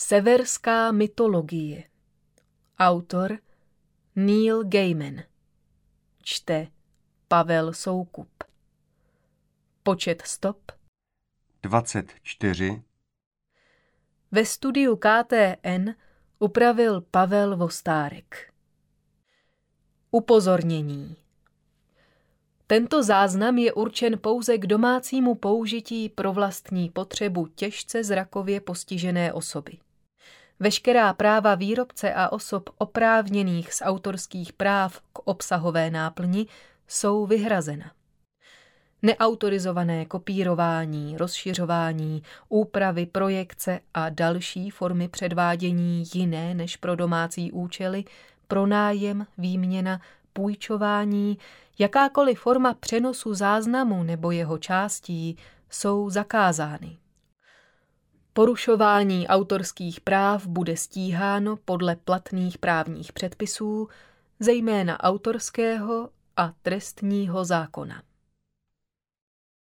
Severská mytologie. Autor Neil Gaiman. Čte Pavel Soukup. Počet stop 24. Ve studiu KTN upravil Pavel Vostárek. Upozornění. Tento záznam je určen pouze k domácímu použití pro vlastní potřebu těžce zrakově postižené osoby. Veškerá práva výrobce a osob oprávněných z autorských práv k obsahové náplni jsou vyhrazena. Neautorizované kopírování, rozšiřování, úpravy, projekce a další formy předvádění jiné než pro domácí účely, pronájem, výměna, půjčování, jakákoliv forma přenosu záznamu nebo jeho částí jsou zakázány. Porušování autorských práv bude stíháno podle platných právních předpisů, zejména autorského a trestního zákona.